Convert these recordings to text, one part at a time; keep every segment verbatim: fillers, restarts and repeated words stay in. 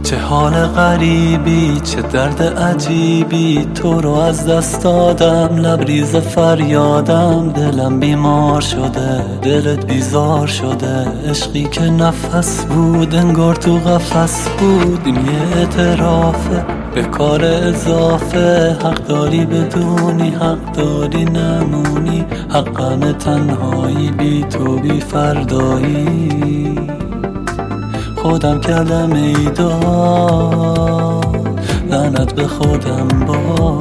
چه حال غریبی، چه درد عجیبی، تو رو از دست دادم، لبریز فریادم. دلم بیمار شده، دلت بیزار شده، عشقی که نفس بود انگار تو قفس بود. این یه اعترافه به کار اضافه، حق داری بدونی، حق داری نمونی، حقم تنهایی بی تو بی فردایی. خودم کردم ایداد، لعنت به خودم با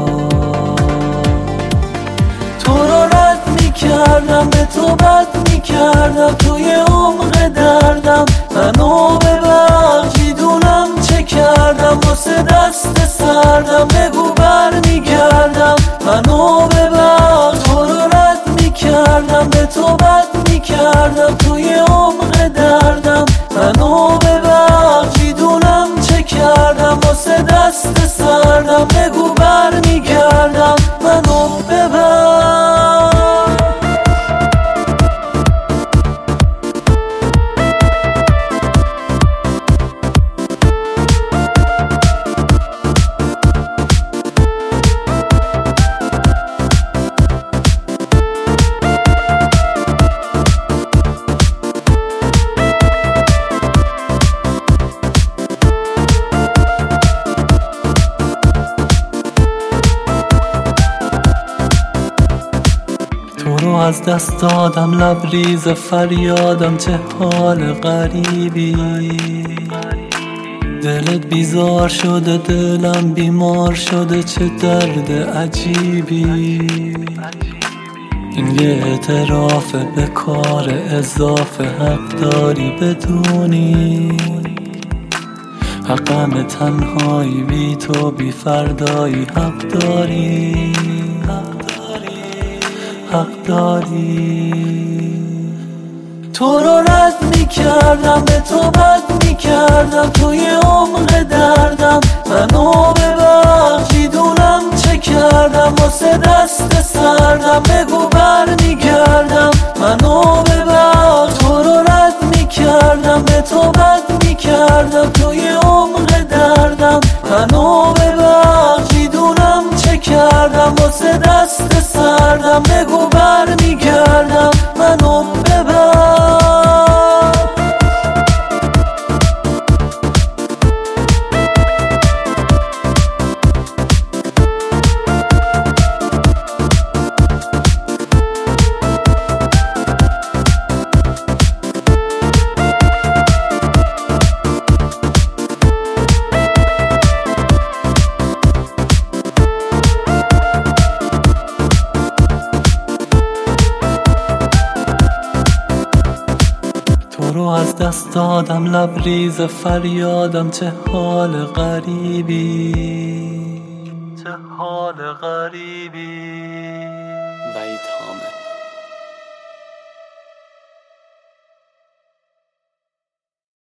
تو رو رد میکردم، به تو بد میکردم، توی عمق دردم منو ببخش، دونم چه کردم، واسه دست سردم بگو بر میگردم، منو ببخش. تو رو رد میکردم، به تو بد میکردم، توی عمق دردم منو ببخش، دونم چه کردم، واسه دست سردم بگو بر میگردم، منو ببخش. تو رو از دست دادم، لبریز فریادم، چه حال غریبی. دلت بیزار شده، دلم بیمار شده، چه درد عجیبی. این یه اعترافه به کار اضافه، حق داری بدونی، حقم تنهایی بی تو بی فردایی. حق داری، حق داری. تو رو رد میکردم، به تو بد میکردم، توی عمق دردم منو ببخش، دونم چه کردم، واسه دست سردم بگو بر میگردم، منو ببخش. تو رو رد میکردم، به تو بد میکردم، توی عمق دردم منو ببخش، دونم چه کردم، واسه دست سردم بگو بر میگردم، منو ببخش. تو رو از دست دادم، لبریز فریادم، چه حال غریبی، چه حال غریبی. وحید حامد.